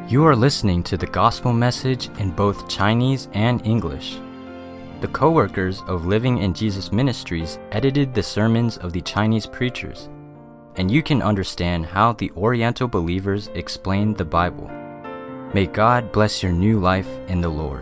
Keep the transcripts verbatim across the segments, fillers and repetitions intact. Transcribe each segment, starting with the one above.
You are listening to the gospel message in both Chinese and English. The co-workers of Living in Jesus Ministries edited the sermons of the Chinese preachers, and you can understand how the Oriental believers explain the Bible. May God bless your new life in the Lord.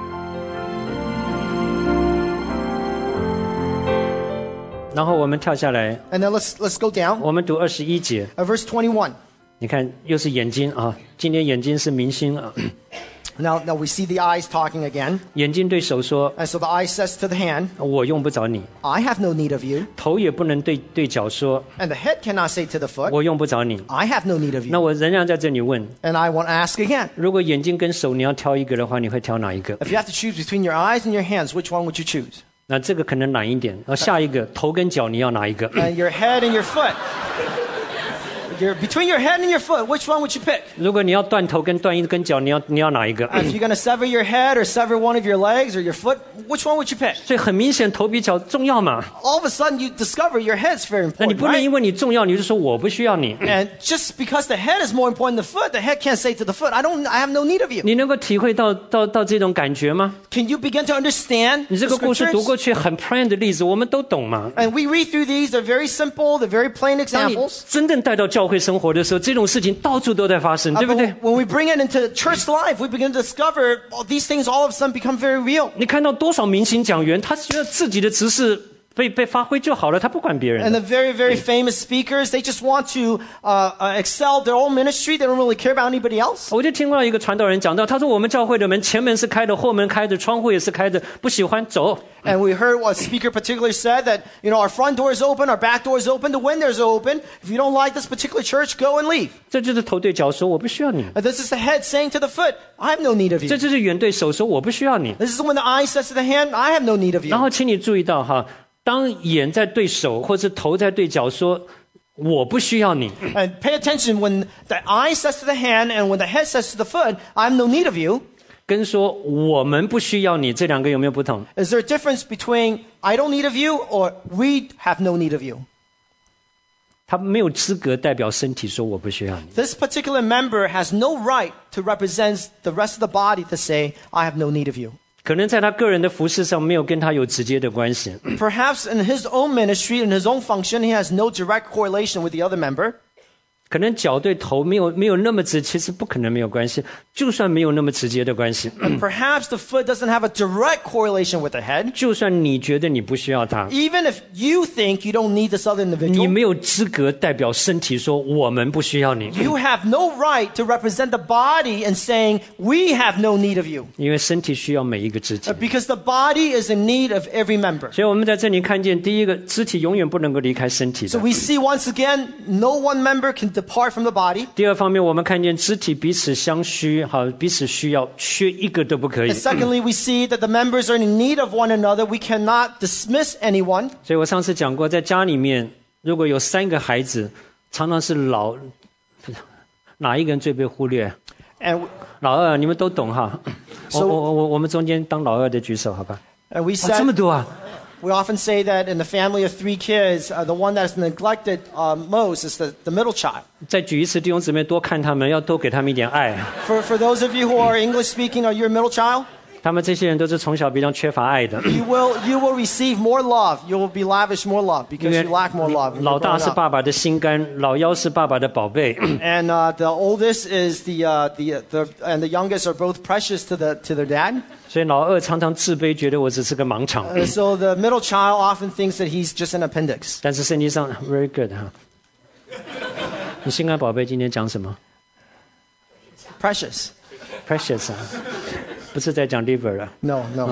然后我们跳下来， And then let's let's go down. 我们读二十一节。 Uh, verse twenty-one. 你看，又是眼睛啊！今天眼睛是明星啊。 Now, now we see the eyes talking again. 眼睛对手说 And so the eye says to the hand, ：“ 我用不着你。 I have no need of you. ” 头也不能对对脚说 And the head cannot say to the：“ foot, 我用不着你。 I have no need of ” 那 you. 我仍然在这里问： And I want to ask again. 如果眼睛跟手你要挑一个的话，你会挑哪一个？ If you have to choose between your eyes and your hands, which one would you choose? 那这个可能难一点。然后下一个，头跟脚你要哪一个？ And your head and your foot. You're, between your head and your foot, which one would you pick? 如果你要断头跟断一根脚，你要你要哪一个？ If you're going to sever your head or sever one of your legs or your foot, which one would you pick? 所以很明显，头比脚重要嘛。 All of a sudden, you discover your head's very 那你 important, 不能 right? 因为你重要，你就说我不需要你。 And just because the head is more important than the foot, the head can't say to the foot, I don't, I have no need of you. 你能够体会到到到这种感觉吗？ Can you begin to understand 你这 the 个故事读 scriptures? 过去很 plain 的例子，我们都懂嘛。 And we read through these, they're very simple, they're very plain 当你 examples. 真正带到教会生活的时候，这种事情到处都在发生， Uh, 对不 but 对？ when we bring it into church life, we begin to discover all these things all of a sudden become very real. 你看到多少明星讲员，他觉得自己的职事被被发挥就好了，他不管别人 And 的。 the very, very famous speakers, they just want to uh, uh, excel their own ministry. They don't really care about anybody else. 我就听过一个传道人讲到，他说我们教会的门前门是开的，后门开的，窗户也是开的，不喜欢走。 And we heard what a speaker particularly said that, you know, our front door is open, our back door is open, the windows are open. If you don't like this particular church, go and leave. 这就是头对脚说我不需要你， And this is the head saying to the foot, I have no need of 这 you. 就是眼对手说我不需要你。 This is when the eye says to the hand, I have no need of 然 you. 后请你注意到哈，当眼在对手或是头在对脚说我不需要你， And pay attention when the eye says to the hand and when the head says to the foot, I have no need of you. 跟说我们不需要你，这两个有没有不同？ Is there a difference between I don't need of you or we have no need of you? 他没有资格代表身体说我不需要你。 This particular member has no right to represent the rest of the body to say, I have no need of you. 可能在他个人的服饰上没有跟他有直接的关系， Perhaps in his own ministry, in his own function, he has no direct correlation with the other member. 可能脚对头没有没有那么直，其实不可能没有关系。就算没有那么直接的关系， Perhaps the foot doesn't have a direct correlation with the head. 就算你觉得你不需要他， Even if you think you don't need this other 你 individual, 没有资格代表身体说我们不需要你， you have no right to represent the body and saying, we have no need of you. 因为身体需要每一个肢体。 Because the body is in need of every member. 所以我们在这里看见，第一个，肢体永远不能够离开身体 So 的。 we see once again, no one member can depart from the body. 第二方面，我们看见肢体彼此相需，好，彼此需要，缺一个都不可以 And。secondly, we see that the members are in need of one another. We cannot dismiss anyone. 所以我上次讲过，在家里面，如果有三个孩子，常常是老哪一个人最被忽略？ And, 老二，你们都懂哈。我 So- 我我我我们中间当老二的举手，好吧？ and we 哇，这么 said, 多啊！ we often say that in the family of three kids, uh, the one that's neglected uh, most is the, the middle child. 再举一次，弟兄姊妹多看他们，要多给他们一点爱。 For, for those of you who are English speaking, are you a middle child? 他们这些人都是从小比较缺乏爱的。 You will, you will receive more love. You will be lavished more love 因 because 为 you lack more love. when you're 老大 growing 是 up. 爸爸的心肝，老幺是爸爸的宝贝。 And uh, the oldest is the, uh, the, the, and the youngest are both precious to, the, to their dad. 所以老二常常自卑，觉得我只是个盲场。 And so the middle child often thinks that he's just an appendix. 但是圣经上 very good 哈。你心肝宝贝今天讲什么 Precious. ？Precious 啊，不是在讲 liver 啊。 No, no.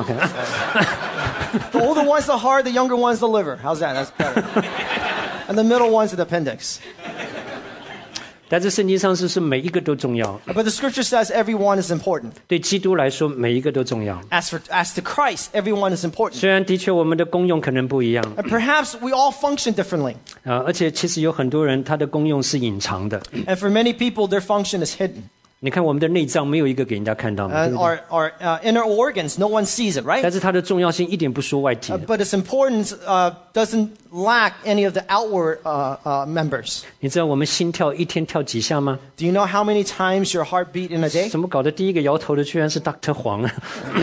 The older one's the heart, the younger one's the liver. How's that? That's better. And the middle one's the appendix. 但是圣经上是是每一个都重要， But the scripture says everyone is important. 对基督来说每一个都重要。 As for as to Christ, everyone is important. 虽然的确我们的功用可能不一样 And perhaps we all function differently. 啊，而且其实有很多人他的功用是隐藏的。 And for many people, their function is hidden. 你看我们的内脏没有一个给人家看到嘛，对 And 不对？ our, our uh, inner organs, no one sees it, right? 但是它的重要性一点不输外体 Uh,。but its importance uh, doesn't lack any of the outward uh, uh, members. 你知道我们心跳一天跳几下吗？ Do you know how many times your heart beat in a day? 怎么搞的？第一个摇头的居然是 Doctor 黄啊！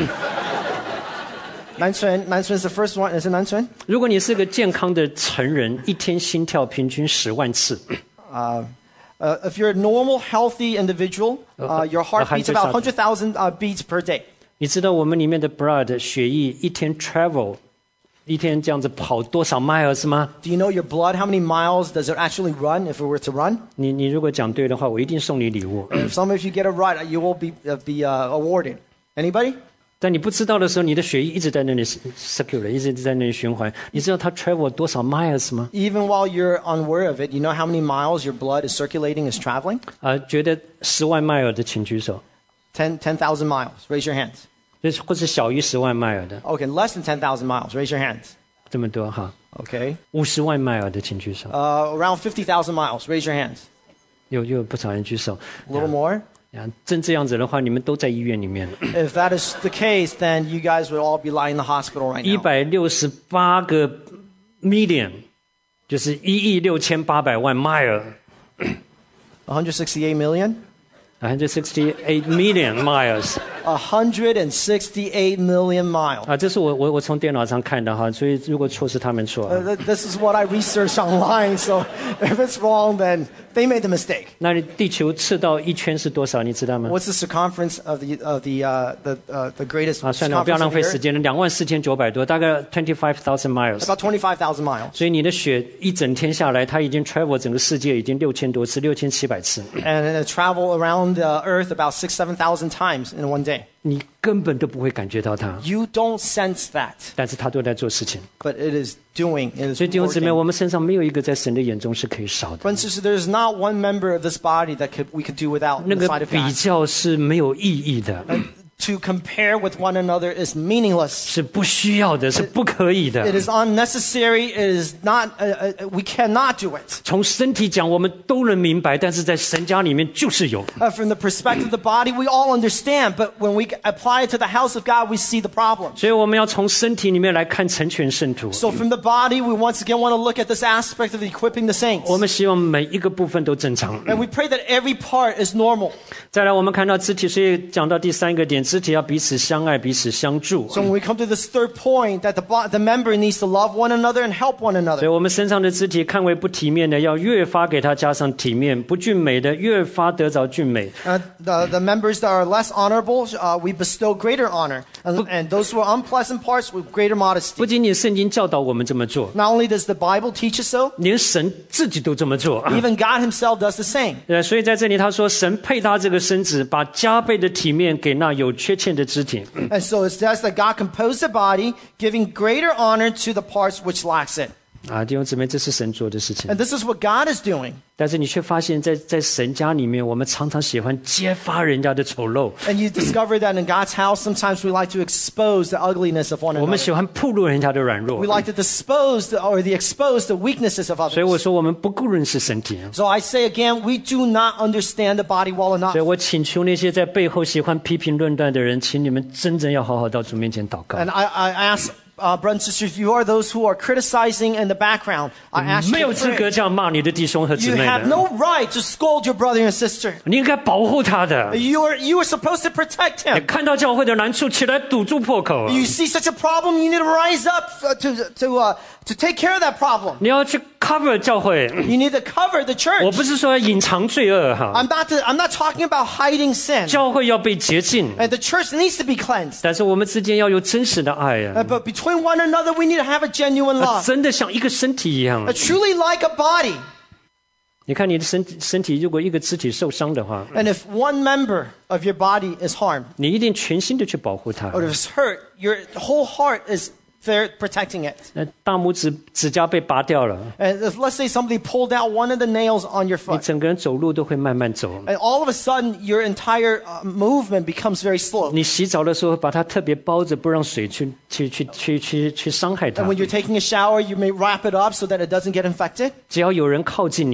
Nan Chun, Nan Chun's the first one. Is it Nan Chun? 如果你是个健康的成人，一天心跳平均十万次， Uh, uh, if you're a normal, healthy individual, uh, your heart beats about one hundred thousand uh, beats per day. 你知道我们里面的 blood 血液一天 travel 一天这样子跑多少 miles 吗？ Do you know your blood, how many miles does it actually run if it were to run? 你你如果讲对的话，我一定送你礼物。 If some of you get it right, you will be, uh, be uh, awarded. Anybody? 但你不知道的时候，你的血液一直在那里 circulate， 一直在那里循环。你知道它 travel 多少 miles 吗？ Even while you're unaware of it, you know how many miles your blood is circulating, is traveling? 啊，觉得十万 mile 的请举手， ten thousand miles. Raise your hands. 就是或是小于十万 mile 的， Okay, less than ten thousand miles. Raise your hands. 这么多哈。 Okay. 五十万 mile 的请举手， Uh, around fifty thousand miles. Raise your hands. 有有不少人举手。 A little more. 啊，真这样子的话，你们都在医院里面了。 If that is the case, then you guys would all be lying in the hospital right 一 now. 百六十八个 million， 就是一亿六千八百万 mile， one hundred sixty-eight million? one hundred sixty-eight million miles。 one hundred sixty-eight million miles. 啊，这是我我我从电脑上看的哈，所以如果错是他们错。 Uh, th- this is what I researched online, so if it's wrong, then they made the mistake. 那你地球赤道一圈是多少？你知道吗？ What's the circumference of the of the uh, the uh, the greatest 啊，算了，我不要 circumference 浪 of the 费时 Earth? 间了，两万四千九百多，大概 twenty five thousand miles。 About twenty-five thousand miles. 所以你的血一整天下来，它已经 travel 整个世界已经六千多次，六千七百次， And it travel around the Earth about six, seven thousand times in one day. 你根本都不会感觉到它， You don't sense that, 但是它都在做事情。 but it is doing. It is 所以弟兄姊妹， working. 我们身上没有一个在神的眼中是可以少的。 Friends and sisters, there's not one member of this body that could, we could do without 那 in 个 the sight of 比 God. 较是没有意义的， To compare with one another is meaningless. 是不需要的，是不可以 It 的。 is unnecessary. It is not. Uh, uh, we cannot do it. 从身体讲，我们都能明白，但是在神家里面就是有。 Uh, from the perspective of the body, we all understand, but when we apply it to the house of God, we see the problem. 所以我们要从身体里面来看成全圣徒。 So from the body, we once again want to look at this aspect of equipping the saints. 我们希望每一个部分都正常。 And we pray that every part is normal. 再来，我们看到肢体，所以讲到第三个点，肢体要彼此相爱，彼此相助。 So when we come to this third point, that the, bo- the member needs to love one another and help one 所 another. 以我们身上的肢体看为不体面的，要越发给它加上体面；不俊美的，越发得着俊美。 Uh, the, the members that are less honorable, uh, we bestow greater honor. And, and those who are unpleasant parts, with greater 不 modesty. 仅仅圣经教导我们这么做， Not only does the Bible teach us so, 连神自己都这么做。 even God himself does the same. 呃，所以在这里他说，神配他这个身子，把加倍的体面给那有缺陷的肢体。 And so it says that God composed the body, giving greater honor to the parts which lacks it. 啊，弟兄姊妹，这是神做的事情。 And this is what God is doing. 但是你却发现在，在神家里面，我们常常喜欢揭发人家的丑陋， And you discover that in God's house, sometimes we like to expose the ugliness of one 我们 another. 喜欢暴露人家的软弱 We。like to dispose the, or the expose the weaknesses of 所以我 others. 说，我们不顾认识身体。 So I say again, we do not understand the body well enough. 所以我请求那些在背后喜欢批评论断的人，请你们真正要好好到主面前祷告。 And I, I ask, uh, brothers and sisters, if you are those who are criticizing in the background, I ask 没 you 有 to 资格 pray. 这样骂你的弟兄和姊 You 妹 have 的， no right to scold your brother and sister. 你应该保护他的。 You are, you are supposed to protect 你 him. 看到教会的难处，起来堵住破口。 You see such a problem, you need to rise up uh, to, to, uh, to take care of that problem. 你要去 cover 教会。 You need to cover the 我 church. 不是说要隐藏罪恶哈， I'm not, to, I'm not talking about hiding sin. 教会要被洁净， And the church needs to be cleansed. 但是我们之间要有真实的爱 Uh, 啊， but between one another, we need to have a genuine 啊 love. 真的像一个身体一样 Uh,。truly like a body. 你看你的身体身体，如果一个肢体受伤的话， And if one member of your body is harmed 你一定全心的去保护它。 or if it's hurt, your whole heart is there protecting it. 那大拇指指甲被拔掉了， And if, let's say somebody pulled out one of the nails on your 你 foot, 整个人走路都会慢慢走。 and all of a sudden your entire uh, movement becomes very slow. 你洗澡的时候把它特别包着，不让水去去去去去去伤害它 And。when you're taking a shower, you may wrap it up so that it doesn't get infected. 只要有人靠近你，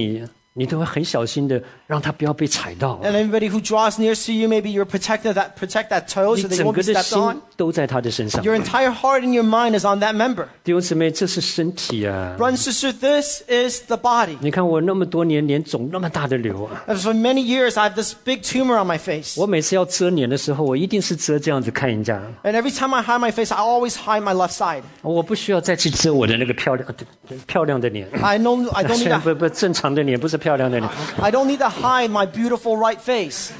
你都会很小心的让它不要被踩到。 And anybody who draws near to you, maybe you're protecting that, protect that toe 你 so they 整 won't 个 be 的 stepped 心 on. 都在他的身上。 Your entire heart and your mind is on that member. 弟兄姊妹，这是身体啊！ Brother and sister, this is the body. 你看我那么多年脸肿那么大的瘤啊！ And for many years, I have this big tumor on my face. 我每次要遮脸的时候，我一定是遮这样子看人家， And every time I hide my face, I always hide my left side. 我不需要再去遮我的那个漂亮漂亮的脸。 I know I don't 虽 need 然 to, 不不正常的脸，不是漂亮的脸 I don't need to hide my beautiful right face,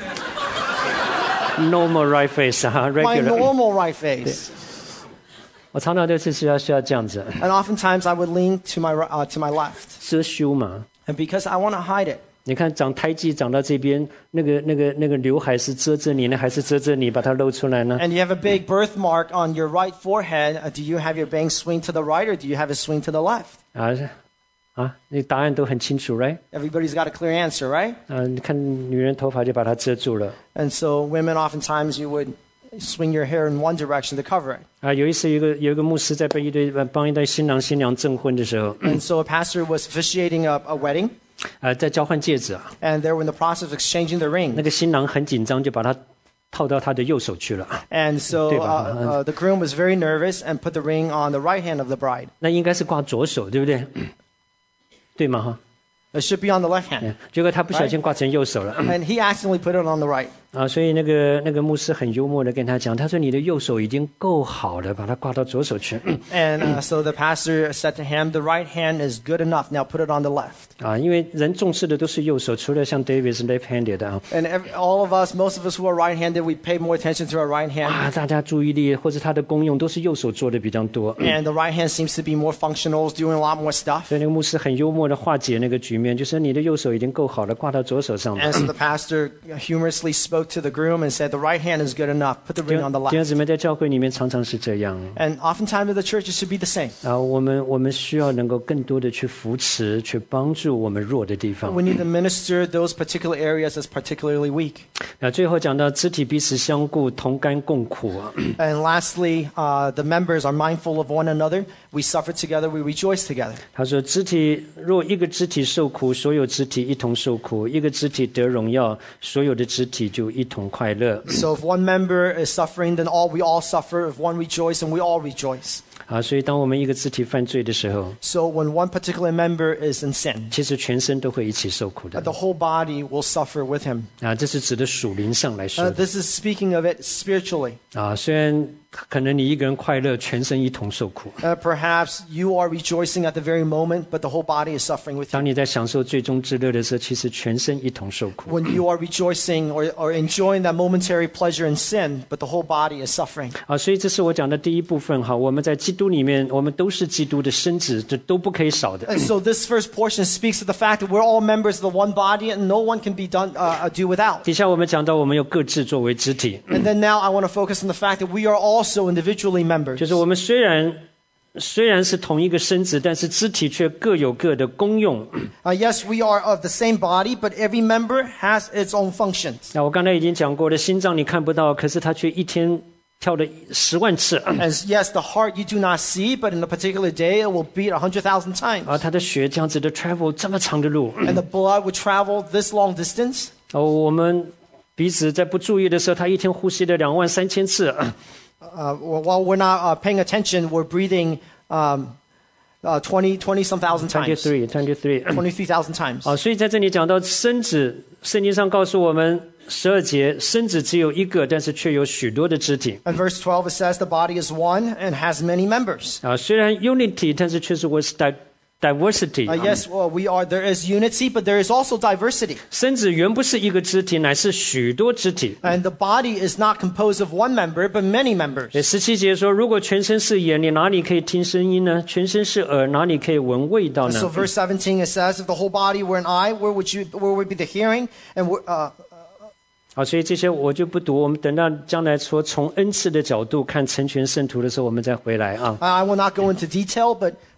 ，normal right face 啊 my ，regular。 normal right face. 我常常就是需要需要这样子 And oftentimes I would lean to my ri- uh, to my left. 遮羞嘛。 And because I want to hide it. 你看长胎记长到这边，那个那个那个刘海是遮着你呢，还是遮着你把它露出来呢？ And you have a big birthmark on your right forehead. Uh, do you have your bangs swing to the right or do you have it swing to the left? 啊啊，那答案都很清楚 ，right？ Everybody's got a clear answer, right? 啊，你看女人头发就把它遮住了。 And so women, oftentimes you would swing your hair in one direction to cover it. 啊，有一次有一个有一个牧师在帮一对帮一对新郎新娘证婚的时候， And so a pastor was officiating a, a wedding, 啊，在交换戒指啊， and they were in the process of exchanging the 那 ring. 个新郎很紧张，就把它套到他的右手去了。 And so 对 uh, 吧？ uh, the groom was very nervous and put the ring on the right hand of the bride. 那应该是挂左手，对不对？对吗？哈， It should be on the left hand. 嗯结果他不小心挂成右手了。 And he accidentally put it on the right. 啊，所以那个那个牧师很幽默的跟他讲，他说你的右手已经够好了，把它挂到左手去。 And uh, so the pastor said to him, the right hand is good enough. Now put it on the left. 啊，因为人重视的都是右手，除了像 David 是 left-handed 的啊。 And every, all of us, most of us who are right-handed, we pay more attention to our right hand. 啊，大家注意力或者它的功用都是右手做的比较多。 And the right hand seems to be more functional, is doing a lot more stuff. 所以那个牧师很幽默的化解那个局面，就是你的右手已经够好了，挂到左手上了。 And so the pastor humorously spoke to the groom and said, the right hand is good enough. Put the 弟 ring on the 兄弟兄 left. 姊妹，在教会里面常常是这样 And oftentimes in the church, it should be the same. 啊，我们我们需要能够更多的去扶持、去帮助我们弱的地方 We。need to minister those particular areas that's particularly weak. 那最后讲到肢体彼此相顾，同甘共苦啊。 And lastly, uh, the members are mindful of one another. We suffer together, we rejoice together. 他说，肢体若一个肢体受苦，所有肢体一同受苦；一个肢体得荣耀，所有的肢体就一同快乐。 So if one member is suffering, then all we all suffer. If one rejoice, then we all rejoice. 啊，所以当我们一个肢体犯罪的时候， So when one particular member is in sin, 其实全身都会一起受苦的 the whole body will suffer with him. 啊。这是指的属灵上来说 Uh, 的 this is speaking of it spiritually. 啊。虽然可能你一个人快乐，全身一同受苦。 Uh, perhaps you are rejoicing at the very moment, but the whole body is suffering with you. 当你在享受最终之乐的时候，其实全身一同受苦 When you are rejoicing or, or enjoying that momentary pleasure in sin, but the whole body is suffering. 啊。所以这是我讲的第一部分哈。我们在基督里面，我们都是基督的身子，这都不可以少的。 And so this first portion speaks of the fact that we're all members of the one body and no one can be done uh, do without. 底下我们讲到，我们有各自作为肢体， And then now I want to focus on the fact that we are also individually members. 就是我们虽然虽然是同一个身子，但是肢体却各有各的功用。 Uh, yes, we are of the same body, but every member has its own functions. 那我刚才已经讲过了，心脏你看不到，可是它却一天跳了十万次 As yes, the heart you do not see, but in a particular day it will beat a hundred thousand times. 啊，它的血这样子的 travel 这么长的路 And the blood would travel this long distance. 哦，我们鼻子在不注意的时候，它一天呼吸了两万三千次 Uh, while we're not uh, paying attention, we're breathing um, uh, twenty, twenty some thousand twenty times. three twenty three twenty-three thousand times. 啊，所以在这里讲到身子，圣经上告诉我们十二节，身子只有一个，但是却有许多的肢体 In verse twelve, it says the body is one and has many members. 啊。虽然 unity，但是却是 was di diversity。 Uh, yes, well, we are. There is unity, but there is also diversity. 身子原不是一个肢体，乃是许多肢体。 And the body is not composed of one member, but many members. 十七节说，如果全身是眼，你哪里可以听声音呢？全身是耳，哪里可以闻味道 So 呢？ verse seventeen, it says, if the whole body were an eye, where would you, where would be the hearing? And where- uh, 好，所以这些我就不读，我们等到将来说从恩赐的角度看成全圣徒的时候，我们再回来啊。 I will not go into detail, but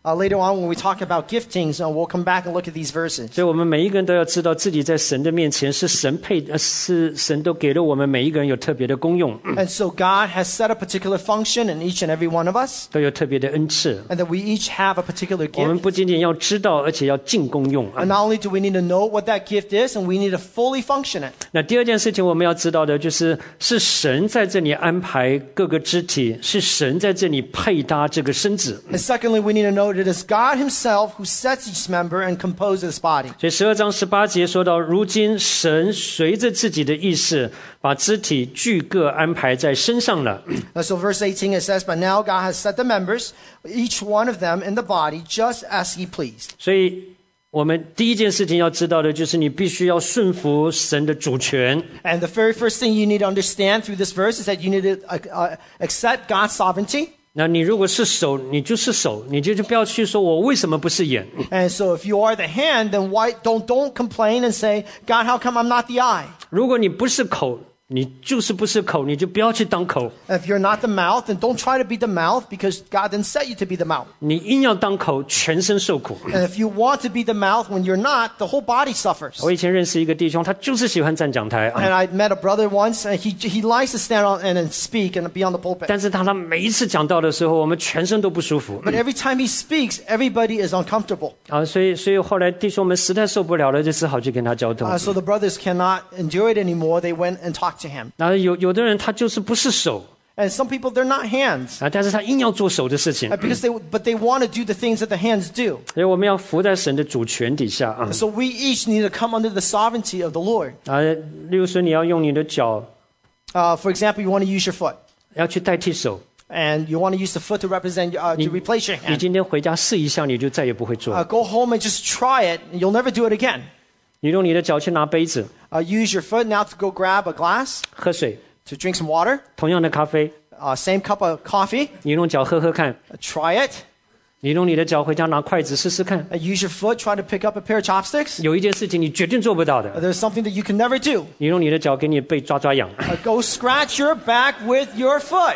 Uh, later on, when we talk about giftings, uh, we'll come back and look at these verses. 所以我们每一个人都要知道自己在神的面前是神配，呃是神都给了我们每一个人有特别的功用， And so God has set a particular function in each and every one of us, 都有特别的恩赐。 and that we each have a particular 我们 gift. 不仅仅要知道，而且要尽功用。 And not only do we need to know what that gift is, and we need to fully function it. 那第二件事情我们要知道的就是，是神在这里安排各个肢体，是神在这里配搭这个身子。 And secondly, we need to know that it's God himself who sets each member and composes this body. 所以十二章十八节说到，如今神随着自己的意思，把肢体俱各安排在身上了。 Uh, So verse eighteen, it says, But now God has set the members, each one of them in the body, just as he pleased. 所以我们第一件事情要知道的就是，你必须要顺服神的主权。 And the very first thing you need to understand through this verse is that you need to uh, uh, accept God's sovereignty. 那你如果是手，你就是手，你就就不要去说我为什么不是眼。 And so if you are the hand, then why don't don't complain and say, God, how come I'm not the eye? 如果你不是口，你就是不是口，你就不要去当口。 If you're not the mouth, then don't try to be the mouth, because God didn't set you to be the mouth. 你硬要当口，全身受苦。 And if you want to be the mouth when you're not, the whole body suffers. 我以前认识一个弟兄，他就是喜欢站讲台， And I met a brother once, and he he likes to stand on and then speak and be on the pulpit. 但是他他每一次讲到的时候，我们全身都不舒服 But every time he speaks, everybody is uncomfortable. 啊，所以所以后来弟兄们实在受不了了，就只好去跟他交通。 Uh, so the brothers cannot endure it anymore. They went and talked to him. 然后有有的人他就是不是手 And some people, they're not hands, 啊，但是他硬要做手的事情 uh,，because they but they want to do the things that the hands do. 所以我们要服在神的主权底下啊 So we each need to come under the sovereignty of the Lord. 啊，例如说你要用你的脚 Uh, for example, you want to use your foot, 要去代替手， and you want to use the foot to represent uh, to replace your 你 hand. 今天回家试一下，你就再也不会做 Uh, go home and just try it, and you'll never do it again. 你用你的脚去拿杯子 Uh, use your foot now to go grab a glass 喝水， to drink some water. 同样的咖啡， Uh, same cup of coffee. 你用脚喝喝看， Uh, try it. 你用你的脚回家拿筷子试试看。 Uh, use your foot. Try to pick up a pair of chopsticks. 有一件事情你绝对做不到 Uh, 的， there's something that you can never do. 你用你的脚给你背抓抓痒 Uh, go scratch your back with your foot.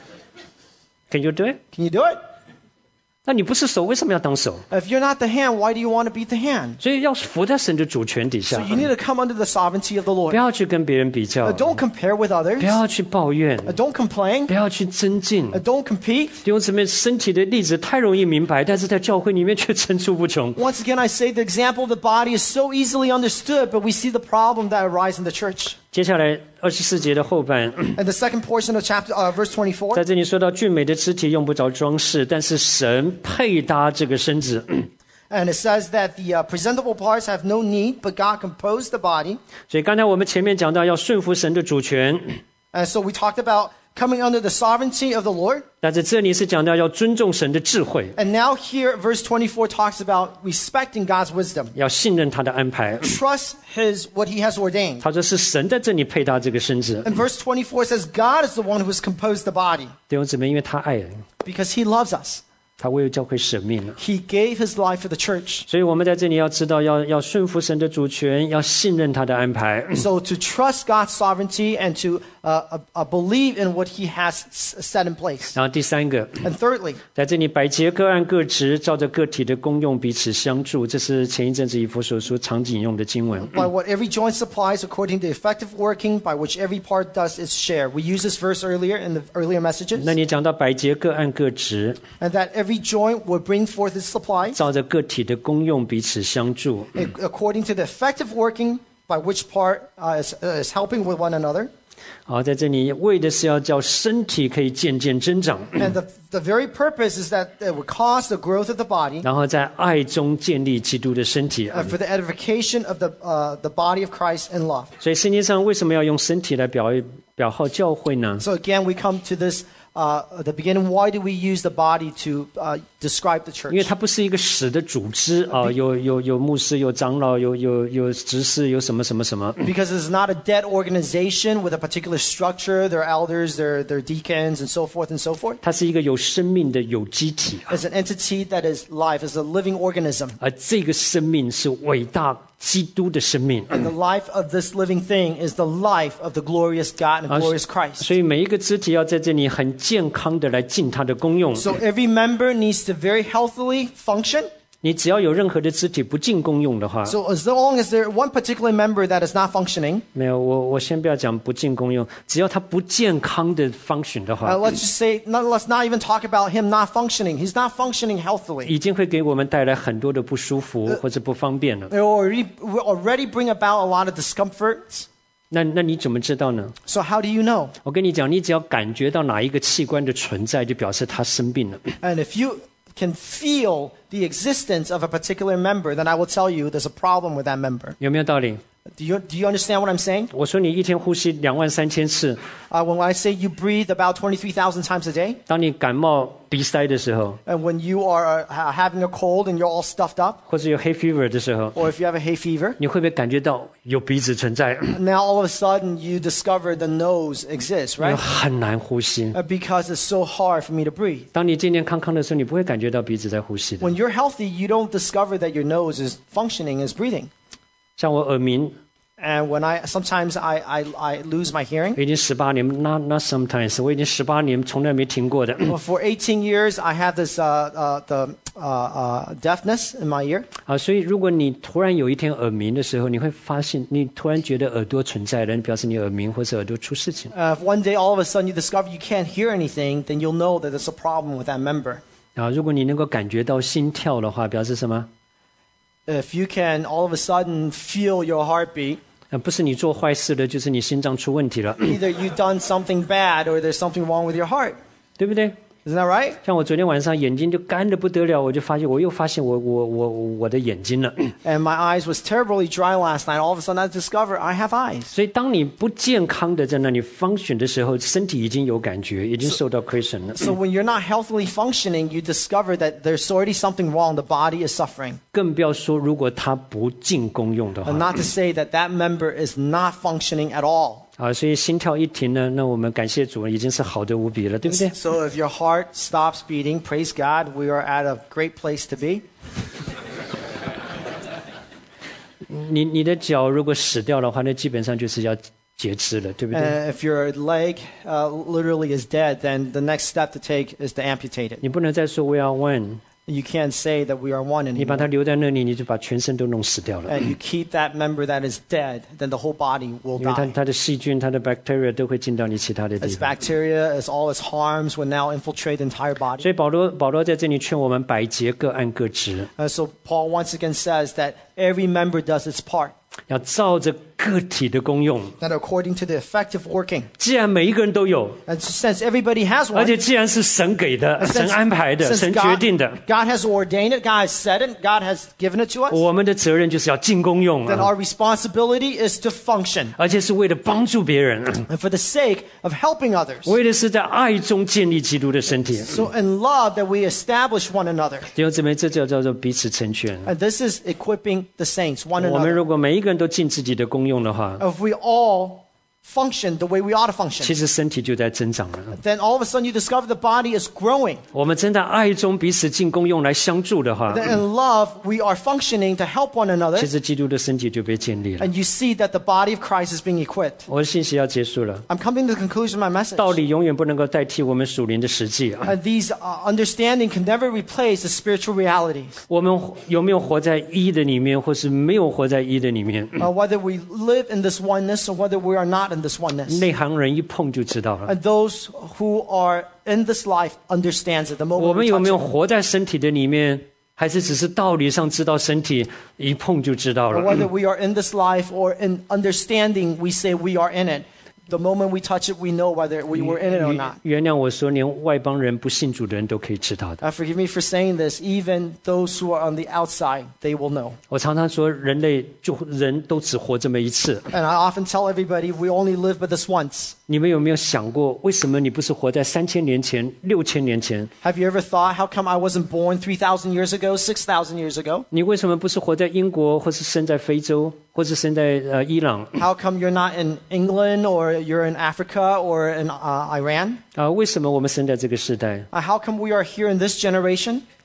，Can you do it？ Can you do it? 那你不是手，为什么要当手？ If you're not the hand, why do you want to be the hand? 所以要服在神的主权底 So 下， you need to come under the sovereignty of the 不 Lord. 要去跟别人比较 Uh,，don't compare with others. 不要去抱怨， Uh, don't complain. 不要去增进。 Uh, don't compete. 弟兄姊妹，身体的例子太容易明白，但是在教会里面却层出不穷。 Once again, I say the example of the body is so easily understood, but we see the problem that arises in the church. 接下来二十四节的后半， And the second portion of chapter, uh, verse 在 twenty-four, 这里说到俊美的肢体用不着装饰，但是神配搭这个身子。 and it says that the uh, presentable parts have no need, but God composed the body. 所以刚才我们前面讲到要顺服神的主权， And so we talked about coming under the sovereignty of the Lord. 但是这里是讲到要尊重神的智慧， And now here, verse twenty-four talks about respecting God's wisdom. 要信任他的安排。 Trust his what he has ordained. 他说是神在这里配搭这个身子。 And verse twenty-four says God is the one who has composed the body 弟兄姊妹，因为他爱人， because he loves us. 他为教会舍命了。 He gave his life for the church. 所以我们在这里要知道，要要顺服神的主权，要信任他的安排。 So to trust God's sovereignty and to uh, uh, uh, believe in what he has s- set in place. 然后第三个， And thirdly, 在这里百节各按各职，照着个体的功用彼此相助，这是前一阵子以弗所书常引用的经文。 by what every joint supplies according to effective working by which every part does its share. We used this verse earlier in the earlier messages. 那你讲到百节各按各职， And that every joint would bring forth its supplies 照着个体的功用彼此相助。 according to the effective working by which part uh, is, uh, is helping with one another. 好，在这里为的是要叫身体可以渐渐增长， And the, the very purpose is that it would cause the growth of the body 然后在爱中建立基督的身体。 uh, for the edification of the, uh, the body of Christ in love. 所以圣经上为什么要用身体来表表号教会呢？ So again, we come to this, uh, at the beginning, why do we use the body to uh, describe the 因为 church? 它不是一个死的组织啊，有有有牧师，有长老，有有有执事，有什么什么什么。 Because it's not a dead organization with a particular structure, their elders, their, their deacons, and so forth and so forth. 它是一个有生命的有机体， It's an entity that is live, is a living organism. 而这个生命是伟大基督的生命。 And the life of this living thing is the life of the glorious God and glorious Christ. 所以每一个肢体要在这里很健康的来尽它的功用。 So every member needs to very healthily function. 你只要有任何的肢体不尽功用的话， So as long as there one particular member that is not functioning, 没有我我先不要讲不尽功用，只要它不健康的 function 的 uh, 话， let's just say, not, let's not even talk about him not functioning. He's not functioning healthily. 已经会给我们带来很多的不舒服或者不方便了。 It will already, will already bring about a lot of discomforts. 那那你怎么知道呢？ So how do you know? 我跟你讲，你只要感觉到哪一个器官的存在，就表示他生病了。 And if you can feel the existence of a particular member, then I will tell you there's a problem with that member. 有没有道理？ Do you, do you understand what I'm saying? 我说你一天呼吸两万三千次， Uh, when I say you breathe about twenty-three thousand times a day, 当你感冒鼻塞的时候， and when you are uh, ha- having a cold and you're all stuffed up, 或者有 hay fever 的时候， or if you have a hay fever, 你会不会感觉到有鼻子存在？ now all of a sudden you discover the nose exists, 因为 right? 很难呼吸。 Uh, because it's so hard for me to breathe. 当你健健康康的时候，你不会感觉到鼻子在呼吸的。 When you're healthy, you don't discover that your nose is functioning, is breathing. 像我耳鸣 And when I sometimes I, I, I lose my hearing. 已经十八年，not not sometimes，我已经十八年从来没停过的。 Well, for eighteen years, I have this uh, uh, the uh, uh, deafness in my ear. 啊，所以如果你突然有一天耳鸣的时候，你会发现你突然觉得耳朵存在了，表示你耳鸣或者耳朵出事情。 Uh, if one day all of a sudden you discover you can't hear anything, then you'll know that there's a problem with that member. 啊，如果你能够感觉到心跳的话，表示什么？ If you can all of a sudden feel your heartbeat, 呃，不是你做坏事了，就是你心脏出问题了， either you've done something bad or there's something wrong with your heart. 对不对？ Isn't that right? 像我昨天晚上眼睛就干得不得了，我就发现我又发现我我我我的眼睛了。 And my eyes was terribly dry last night. All of a sudden I discovered I have eyes. 所以当你不健康的在那里 function 的时候，身体已经有感觉，已经受到亏损了。 So when you're not healthily functioning, you discover that there's already something wrong. The body is suffering. 更不要说如果它不进功用的 And 话 not to say that that member is not functioning at all. 啊，所以心跳一停呢，那我们感谢主，已经是好的无比了，对不对？ So if your heart stops beating, praise God, we are at a great place to be. 你你的脚如果死掉的话，那基本上就是要截肢了，对不对？ And if your leg uh, literally is dead, then the next step to take is to amputate it. 你不能再说 we are one， You can't say that we are one 你把它 anymore. 留在那里，你就把全身都弄死掉了。 And you keep that member that is dead, then the whole body will 因为它 die. 它的细菌、它的 bacteria 都会进到你其他的地 Its 方。 bacteria, as all its harms, will now infiltrate the entire body. 所以保罗保罗在这里劝我们百节各按各职， And so Paul once again says that every member does its part, 要照着个体的功用。 that according to the effective working. 既然每一个人都有， And since everybody has 而 one, 且既然是神给的、 since, 神安排的、 since 神决 God, 定的， God has ordained it, God has said it, God has given it to us, 我们的责任就是要尽功用 then 啊， our responsibility is to function. 而且是为了帮助别人， And for the sake of helping others. 为的是在爱中建立基督的身体。 So in love that we establish one another. 弟兄姊妹，这就叫做彼此成全。 And this is equipping the saints, one 我们 another. 如果每一个人都尽自己的功用的话， If we all function the way we ought to 其 function, 实身体就在增长了。 then all of a sudden you discover the body is growing. 我们真在爱中彼此尽功用来相助的话， That in love we are functioning to help one another. 其实基督的身体就被建立了。 And you see that the body of Christ is being equipped. 我的信息要结束了， I'm coming to the conclusion of my message. 道理永远不能够代替我们属灵的实际啊。 And these uh, understanding can never replace the spiritual realities. 我们有没有活在一的里面，或是没有活在一的里面？ Uh, whether we live in this oneness or whether we are not in this oneness. 内行人一碰就知道了。 And those who are in this life understands it. The 我 moment 们 we 有没有 touch it, 活在身体的里面，还是只是道理上知道身体，一碰就知道 or 了？ whether we are in this life or in understanding, we say we are in it. The moment we touch it, we know whether we were in it or not. 原谅我说，连外邦人不信主的人都可以知道的。 Uh, forgive me for saying this. Even those who are on the outside, they will know. 我常常说，人类就人都只活这么一次。 And I often tell everybody, we only live with this once. 你们有没有想过，为什么你不是活在三千年前、六千年前？ Have you ever thought, how come I wasn't born three thousand years ago, six thousand years ago? 你为什么不是活在英国，或是生在非洲，或是生在呃伊朗？ How come you're not in England or you're in Africa or in uh, Iran? 啊、为什么我们生在这个时代？ Uh, how come we are here in this generation?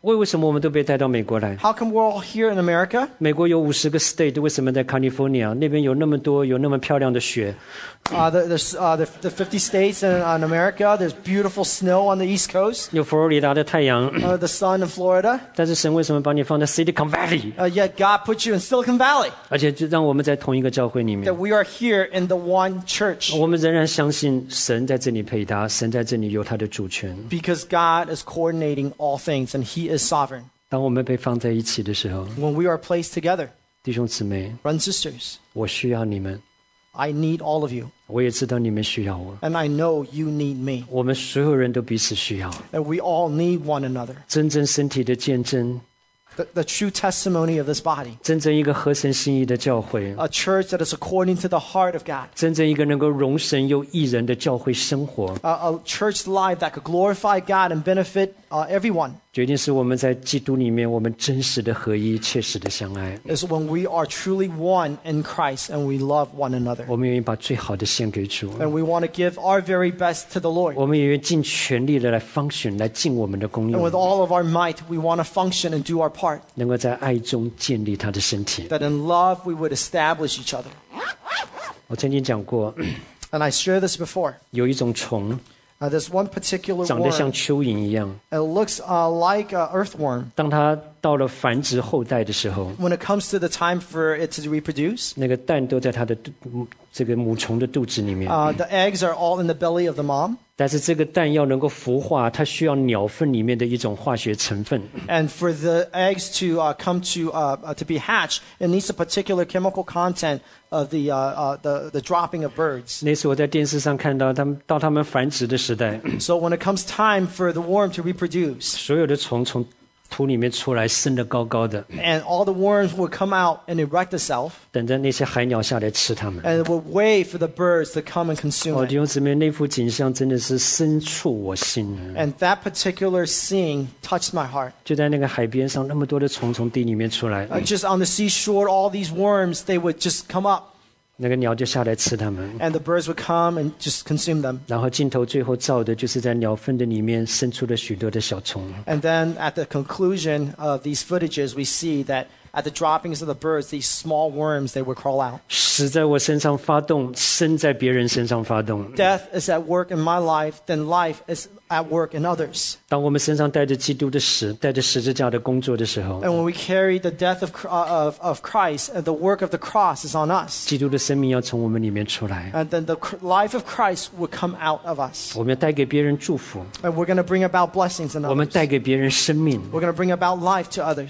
为为什么我们都被带到美国来？ How come we're all here in America? 美国有五十个 state， 为什么在 California 那边有那么多有那么漂亮的雪？ Uh, the, there's uh, the, the fifty states in, uh, in America. There's beautiful snow on the East Coast. 有佛罗里达的太阳， Uh, the sun in Florida. 但是神为什么把你放在 Silicon Valley？ Uh, yet God put you in Silicon Valley. 而且就让我们在同一个教会里面 That，we are here in the one church. 我们仍然相信神在这里配搭，神在这里有他的主权。 Because God is coordinating all things and He is sovereign. 当我们被放在一起的时候， When we are placed together, 弟兄姊妹， brothers and sisters, 我需要你们， I need all of you. 我也知道你们需要我， And I know you need me. 我们所有人都彼此需要。 And we all need one another. 真正身体的见证， The, the true testimony of this body. 真正一个合神心意的教会， A church that is according to the heart of God. 真正一个能够容神又益人的教会生活， A, a church life that could glorify God and benefit uh, everyone. 决定是我们在基督里面，我们真实的合一，切实的相爱。 Is when we are truly one in Christ and we love one another. 我们愿意把最好的献给主， And we want to give our very best to the Lord. 我们也愿意尽全力的来function，来尽我们的功 And with 用， all of our might, we want to function and do our part. 能够在爱中建立他的身体。 That in love we would establish each other. 我曾经讲过， And I shared this before. 有一种虫 Uh, there's one particular 长得像 worm. 蚯蚓一样， It looks uh, like an earthworm. 当它到了繁殖后代的时候， When it comes to the time for it to reproduce, 那个蛋都在它的肚这个母虫的肚子里面。 uh, the eggs are all in the belly of the mom. 但是这个蛋要能够孵化，它需要鸟粪里面的一种化学成分。 And for the eggs to uh, come to uh, uh, to be hatched, it needs a particular chemical content of the uh, uh, the the dropping of birds. 那次我在电视上看到，他们到他们繁殖的时代， So when it comes time for the worm to reproduce, 所有的虫从土里面出来，升得高高的， and all the worms would come out and erect itself, 等着那些海鸟下来吃它们。 and it would wait for the birds to come and consume 哦， it. 弟兄姊妹，那幅景象真的是深触我心。 And that particular scene touched my heart. 就在那个海边上，那么多的虫从地里面出来， Uh, just on the seashore, all these worms, they would just come up, 那个鸟就下来吃它们。 and the birds would come and just consume them. 然后镜头最后照的就是在鸟粪的里面生出了许多的小虫。 And then at the conclusion of these footages, we see that at the droppings of the birds, these small worms, they would crawl out. 死在我身上发动，生在别人身上发动。 Death is at work in my life, then life is at work in others. 当我们身上带着基督的死，带着十字架的工作的时候， And when we carry the death of, uh, of, of Christ, uh, the work of the cross is on us. 基督的生命要从我们里面出来， And then the cr- life of Christ would come out of us. 我们要带给别人祝福， And we're going to bring about blessings in 我们 others. 带给别人生命。 We're going to bring about life to others.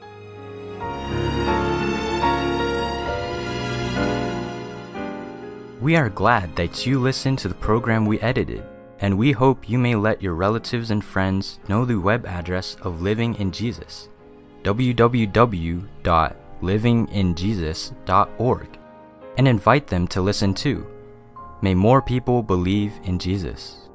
We are glad that you listened to the program we edited, and we hope you may let your relatives and friends know the web address of Living in Jesus, w w w dot living in jesus dot org, and invite them to listen too. May more people believe in Jesus.